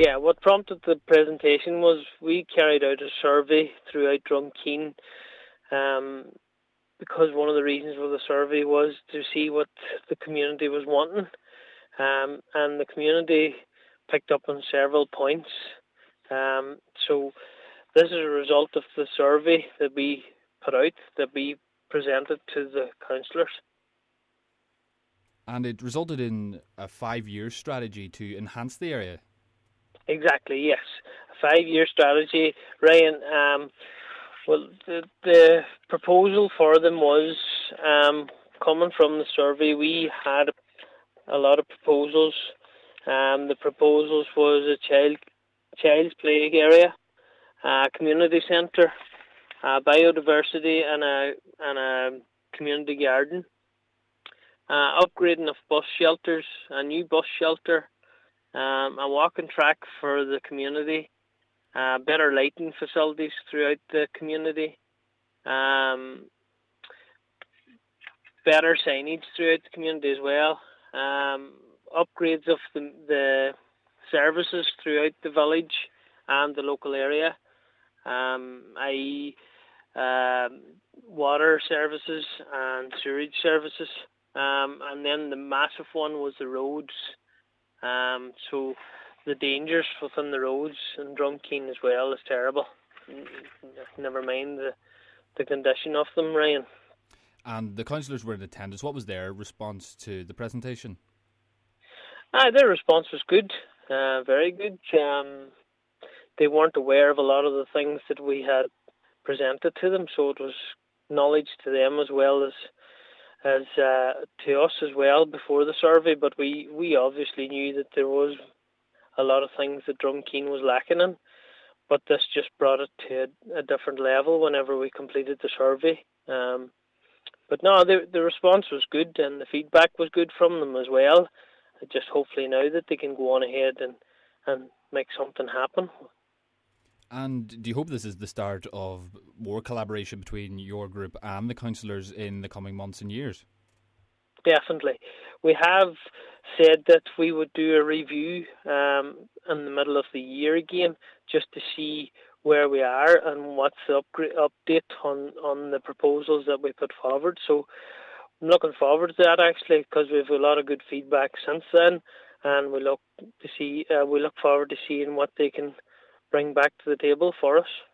Yeah, what prompted the presentation was we carried out a survey throughout Drumkeen, um, because one of the reasons for the survey was to see what the community was wanting, and the community picked up on several points. So this is a result of the survey that we put out, that we presented to the councillors. And it resulted in a 5-year strategy to enhance the area. Exactly, yes. A 5-year strategy, Ryan. Well, the proposal for them was, coming from the survey, we had a lot of proposals. The proposals was a child's play area, a community centre, biodiversity, and a community garden. Upgrading of bus shelters, a new bus shelter, a walking track for the community, better lighting facilities throughout the community, better signage throughout the community as well, upgrades of the services throughout the village and the local area, i.e. Water services and sewage services, and then the massive one was the roads. So the dangers within the roads in Drumkeen as well is terrible. Never mind the condition of them, Ryan. And the councillors were in attendance. What was their response to the presentation? Their response was good, very good. They weren't aware of a lot of the things that we had presented to them, so it was knowledge to them as well as to us as well before the survey. But we obviously knew that there was a lot of things that Drumkeen was lacking in, but this just brought it to a different level whenever we completed the survey. But no, the response was good and the feedback was good from them as well. Just hopefully now that they can go on ahead and make something happen. And do you hope this is the start of more collaboration between your group and the councillors in the coming months and years? Definitely. We have said that we would do a review in the middle of the year again, just to see where we are and what's the update on the proposals that we put forward. So I'm looking forward to that actually, because we have a lot of good feedback since then, and we look forward to seeing what they can bring back to the table for us.